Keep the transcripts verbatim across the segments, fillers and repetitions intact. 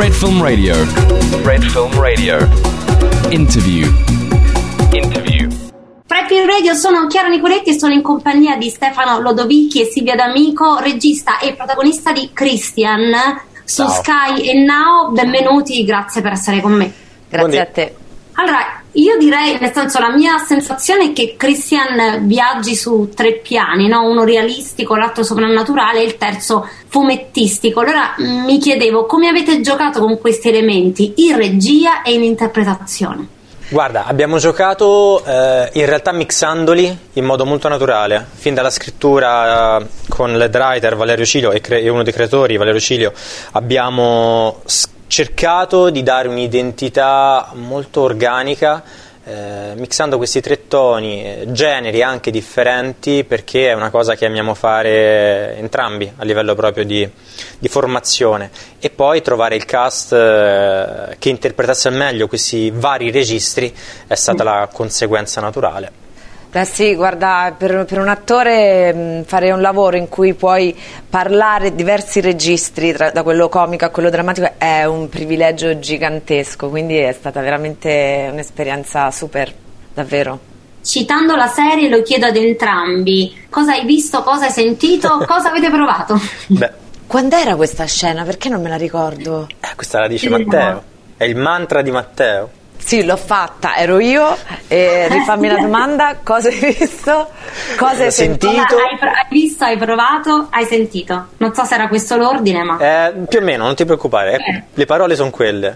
Fred Film Radio. Fred Film Radio. Interview. Interview. Fred Film Radio, sono Chiara Nicoletti e sono in compagnia di Stefano Lodovichi e Silvia D'Amico, regista e protagonista di Christian su Ciao. Sky e Now. Benvenuti, grazie per essere con me. Grazie a te. Allora, io direi, nel senso, la mia sensazione è che Christian viaggi su tre piani, no? Uno realistico, l'altro soprannaturale e il terzo fumettistico. Allora mi chiedevo come avete giocato con questi elementi in regia e in interpretazione. Guarda, abbiamo giocato eh, in realtà mixandoli in modo molto naturale, fin dalla scrittura eh, con l'head writer Valerio Cilio e, cre- e uno dei creatori Valerio Cilio abbiamo s- cercato di dare un'identità molto organica, eh, mixando questi tre toni, eh, generi anche differenti, perché è una cosa che amiamo fare entrambi a livello proprio di, di formazione, e poi trovare il cast eh, che interpretasse al meglio questi vari registri è stata la conseguenza naturale. Beh sì, guarda, per, per un attore mh, fare un lavoro in cui puoi parlare diversi registri, tra, da quello comico a quello drammatico, è un privilegio gigantesco, quindi è stata veramente un'esperienza super, davvero. Citando la serie, lo chiedo ad entrambi: cosa hai visto, cosa hai sentito, cosa avete provato? Beh, Quando era questa scena? Perché non me la ricordo? eh, questa la dice Matteo, è il mantra di Matteo. Sì, l'ho fatta, ero io, e rifammi la domanda: cosa hai visto? Cosa hai sentito? sentito? Hai, pro- hai visto, hai provato, hai sentito. Non so se era questo l'ordine, ma... Eh, più o meno, non ti preoccupare, eh, le parole sono quelle.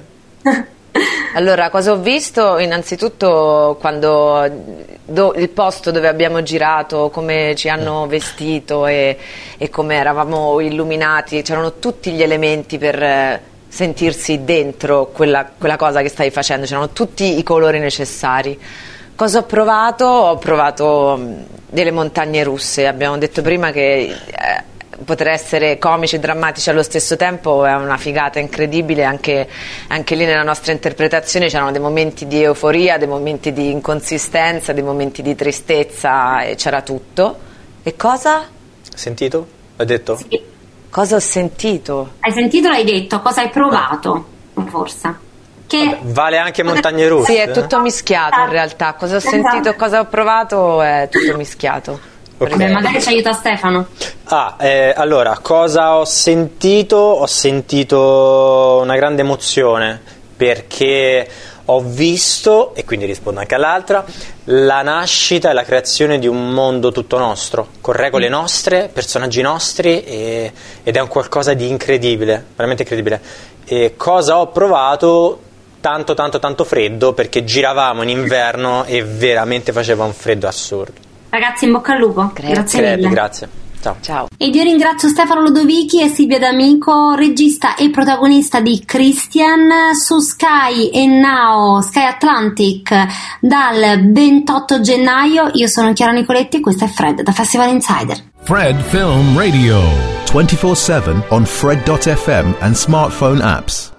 Allora, cosa ho visto? Innanzitutto quando do, il posto dove abbiamo girato, come ci hanno vestito e, e come eravamo illuminati, c'erano tutti gli elementi per eh, sentirsi dentro quella, quella cosa che stavi facendo, c'erano tutti i colori necessari. Cosa ho provato? Ho provato mh, delle montagne russe. Abbiamo detto prima che eh, poter essere comici e drammatici allo stesso tempo è una figata incredibile. Anche, anche lì nella nostra interpretazione c'erano dei momenti di euforia, dei momenti di inconsistenza, dei momenti di tristezza, e c'era tutto. E cosa? Sentito? Ho detto? Sì. Cosa ho sentito? Hai sentito, l'hai detto, cosa hai provato, forse? Che... Vabbè, vale anche montagne russe? Sì, è tutto mischiato in realtà. Cosa ho sentito e cosa ho provato è tutto mischiato. Ok. Vabbè, magari ci aiuta Stefano. Ah, eh, allora, cosa ho sentito? Ho sentito una grande emozione, perché ho visto, e quindi rispondo anche all'altra, la nascita e la creazione di un mondo tutto nostro, con regole nostre, personaggi nostri, e, ed è un qualcosa di incredibile, veramente incredibile. E cosa ho provato? Tanto tanto tanto freddo, perché giravamo in inverno e veramente faceva un freddo assurdo. Ragazzi, in bocca al lupo. Grazie. Grazie Crepi, mille. grazie. Ciao. Ciao. Ed io ringrazio Stefano Lodovichi e Silvia D'Amico, regista e protagonista di Christian su Sky e Now, Sky Atlantic, dal ventotto gennaio. Io sono Chiara Nicoletti e questo è Fred da Festival Insider. Fred Film Radio. twenty-four seven on Fred dot f m and smartphone apps.